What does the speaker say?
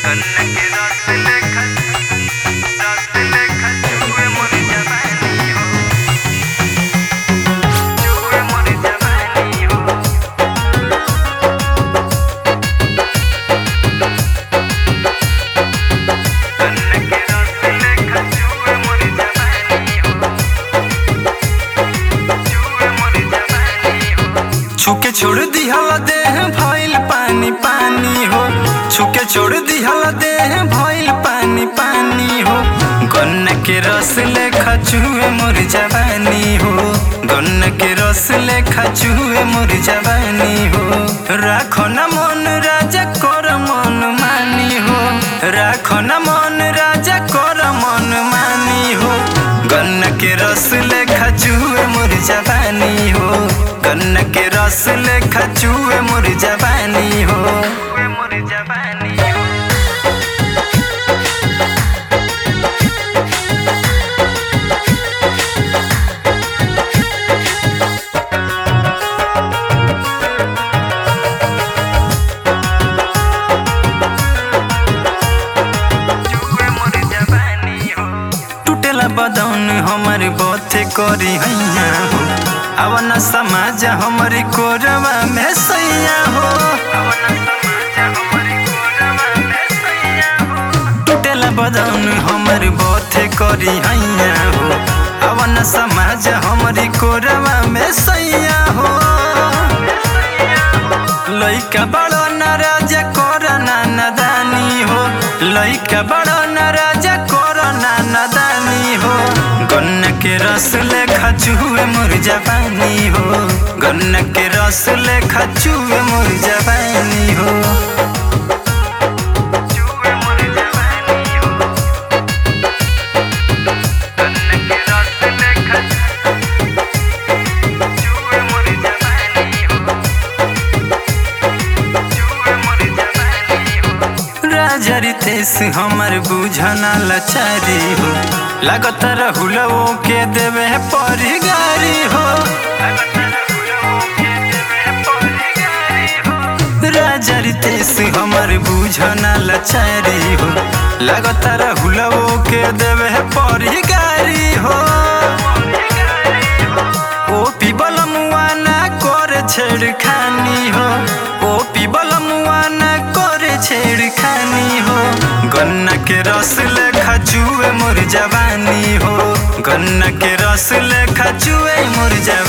गन्ना के रस लेखा जुए मोर जवानी हो, जुए मोर जवानी हो। गन्ना के रस लेखा जुए मोर जवानी हो, जुए मोर जवानी हो। छुके छोड़ दिहल देह भइल पानी पानी हो, छुके छोड़ दिहल देह भइल पानी पानी हो। गन्ना के रस लेखा चुए मोर जवानी हो, गन्ना के रस लेखा चुए मोर जवानी हो। राखो न मन राजा कर मन मानी हो, राखो न मन राजा कर मन मानी हो। गन्ना के रस लेखा चुए मोर जवानी हो, गन्ना के रस लेखा चुए मोर जवानी हो, मोर जवानी हो। जुए मोर जवानी हो। टूटेला बदन हमर बथे करी हैया हो। अवन समाज हमरी कोरवा में सैया हो, अवन समाज हमरी कोरवा में सैया हो। टूटेला बदन हमर बथे करी हैया हो। अवन समाज हमरी कोरवा में सैया हो। लइका बड़ो नाराज कर नादानी हो, लइका बड़ो नाराज कर नादानी हो। गन्ना के रस लेखा चुए मोर जवानी हो, गन्ना के रस लेखा चुए मोर जवानी हो। जुए मोर जवानी हो। गन्ना के रस लेखा जुए मोर जवानी हो, जुए मोर जवानी हो। राजा रितेश हमर बुझना लाचारी हो, लागत रहुलओ के देवे परिगारी हो। राजा रितेश हमर बुझना लाचारी हो, लागत रहुलओ के देवे परिगारी हो। ओ पीबल मुआना करे छेड़खानी हो, ओ पीबल मुआना करे छेड़खानी हो। गन्ना के रस लेखा चुए मोर जवानी हो, गन्ना के रस लेखा चुए मोर जवानी।